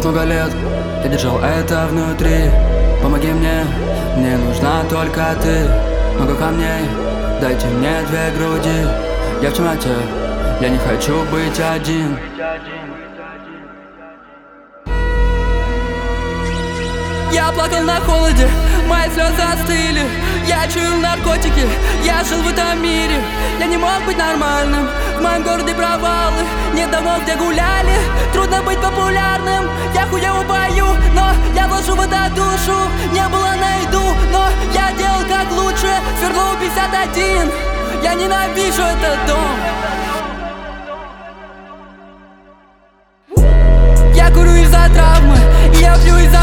много лет я держал это внутри. Помоги мне, мне нужна только ты. Много камней, дайте мне 2 груди. Я в темноте, я не хочу быть один. Я плакал на холоде, мои слезы остыли. Я чуял наркотики, я жил в этом мире. Я не мог быть нормальным, в моем городе провалы. Нет домов, где гуляли, трудно быть популярным. Я хуево пою, но я вложу в это душу. Не было на еду, но я делал как лучше. Свердлов 51, я ненавижу этот дом. Я курю из-за травмы, и я пью из-за